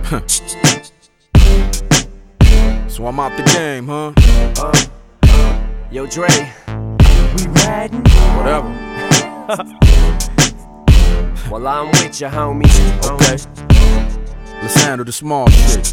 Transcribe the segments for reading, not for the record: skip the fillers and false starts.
So I'm out the game, huh? Yo, Dre, we riding? Whatever. Well, I'm with you, homie. Okay. Let's handle the small shit.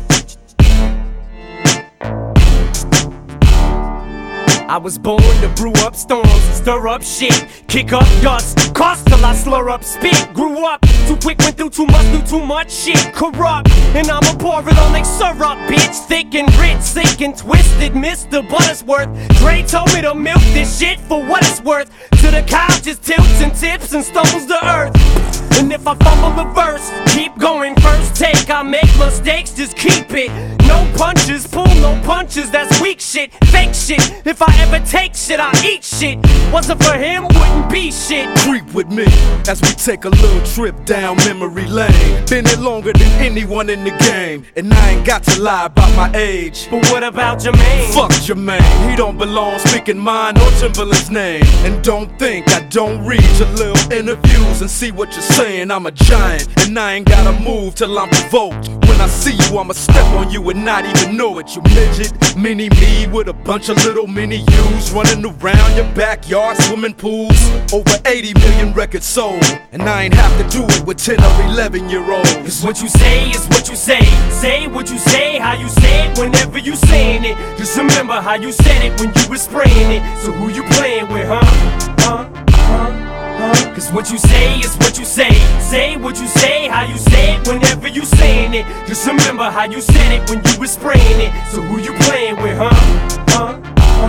I was born to brew up storms, stir up shit, kick up dust, cost till I slur up spit. Grew up too quick, went through too much, knew too much shit. Corrupt, and I'ma pour it on like syrup, bitch. Thick and rich, sick and twisted, Mr. Buttersworth. Dre told me to milk this shit for what it's worth. To the cow just tilts and tips and stumbles to earth. And if I fumble a verse, keep going, first take. I make mistakes, just keep it. No punches, pull no punches, that's weak shit, fake shit. If I ever take shit, I eat shit. Wasn't for him, wouldn't be shit. Creep with me as we take a little trip down memory lane. Been here longer than anyone in the game, and I ain't got to lie about my age. But what about Jermaine? Fuck Jermaine, he don't belong speaking mine or Timberland's name. And don't think I don't read your little interviews and see what you're saying. I'm a giant, and I ain't gotta move till I'm provoked. When I see you, I'ma step on you and not even know it. You midget, mini me with a bunch of little mini yous running around your backyard, swimming pools. Over 80 million records sold, and I ain't have to do it with 10 or 11-year-olds. Cause what you say is what you say. Say what you say, how you say it whenever you saying it. Just remember how you said it when you was spraying it. So who you playing with, huh? Cause what you say is what you say. Say what you say, how you say it whenever you saying it. Just remember how you said it when you was spraying it. So who you playing with, huh?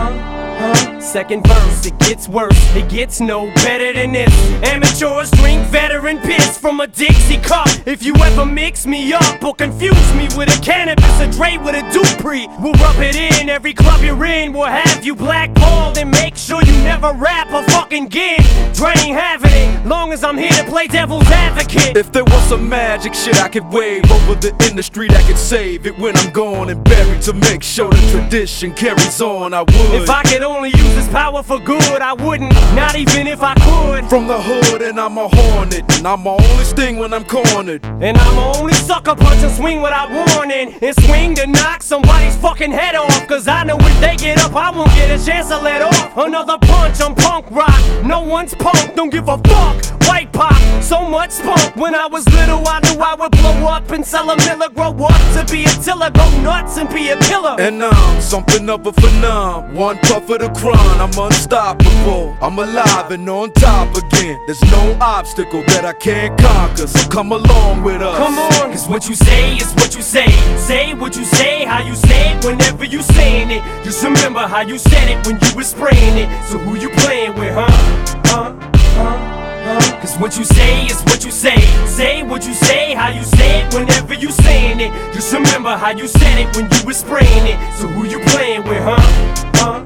Second verse, it gets worse, it gets no better than this. Amateurs drink veteran piss from a Dixie cup. If you ever mix me up or confuse me with a cannabis, a Dre with a Dupree, we'll rub it in. Every club you're in will have you blackballed, and make sure you never rap a fucking gig. Dre ain't having it, long as I'm here to play devil's advocate. If there was some magic shit I could wave over the industry that could save it when I'm gone and buried, to make sure the tradition carries on, I would. If I could only use this power for good, I wouldn't, not even if I could. From the hood, and I'm a hornet, and I'm only sting when I'm cornered. And I'm only sucker punch and swing without warning, and swing to knock somebody's fucking head off. Cause I know if they get up, I won't get a chance to let off. Another punch, I'm punk rock, no one's punk, don't give a fuck. White pop, so much spunk. When I was little, I knew I would blow up and sell a miller. Grow up to be a tiller, go nuts and be a killer. And I'm something of a phenom, one puff of the crown, I'm unstoppable. I'm alive and on top again. There's no obstacle that I can't conquer, so come along with us. Come on, cause what you say is what you say. Say what you say, how you say it whenever you saying it. Just remember how you said it when you was spraying it. So who you playing with, huh? Cause what you say is what you say. Say what you say, how you say it whenever you saying it. Just remember how you said it when you was spraying it. So who you playing with, huh?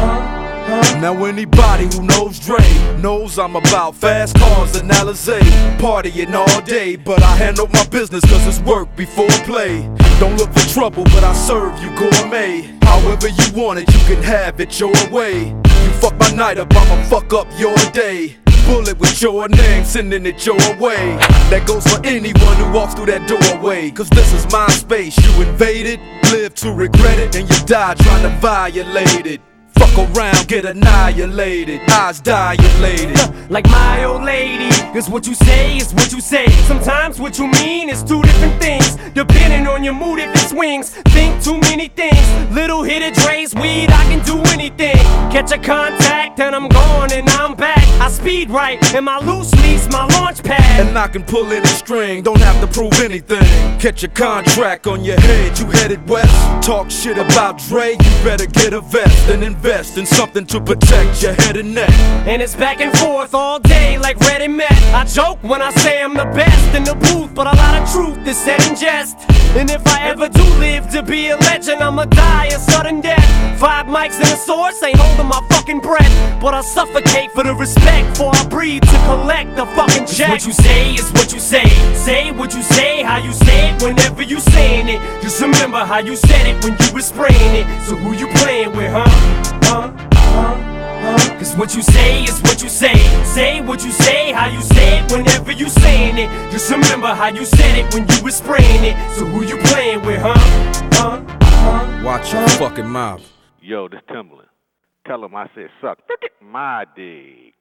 Now anybody who knows Dre knows I'm about fast cars and Alizé, partying all day, but I handle my business cause it's work before play. Don't look for trouble, but I serve you gourmet. However you want it, you can have it your way. You fuck my night up, I'ma fuck up your day. Bullet with your name, sending it your way. That goes for anyone who walks through that doorway. Cause this is my space, you invaded, live to regret it, and you die trying to violate it. Fuck around, get annihilated, eyes dilated. Like my old lady, cause what you say is what you say. Sometimes what you mean is two different things, depending on your mood if it swings. Think too many things, little hit of Dre's weed, I can do anything. Catch a contact and I'm gone and I'm back. I speed right and my loose lease, my launch pad. And I can pull any string, don't have to prove anything. Catch a contract on your head, you headed west. Talk shit about Dre, you better get a vest and invest in something to protect your head and neck. And it's back and forth all day like Red and Met. I joke when I say I'm the best in the booth, but a lot of truth is said in jest. And if I ever do live to be a legend, I'ma die a sudden death. 5 mics and a source, ain't holding my fucking breath, but I suffocate for the respect, before I breathe to collect the fucking check. What you say is what you say. Say what you say, how you say it whenever you saying it. Just remember how you said it when you was spraying it. So who you playing with, huh? Cause what you say is what you say. Say what you say, how you say it whenever you saying it. Just remember how you said it when you was spraying it. So who you playing with, Watch your fucking mouth. Yo, this Timberland. Tell him I said suck my dick.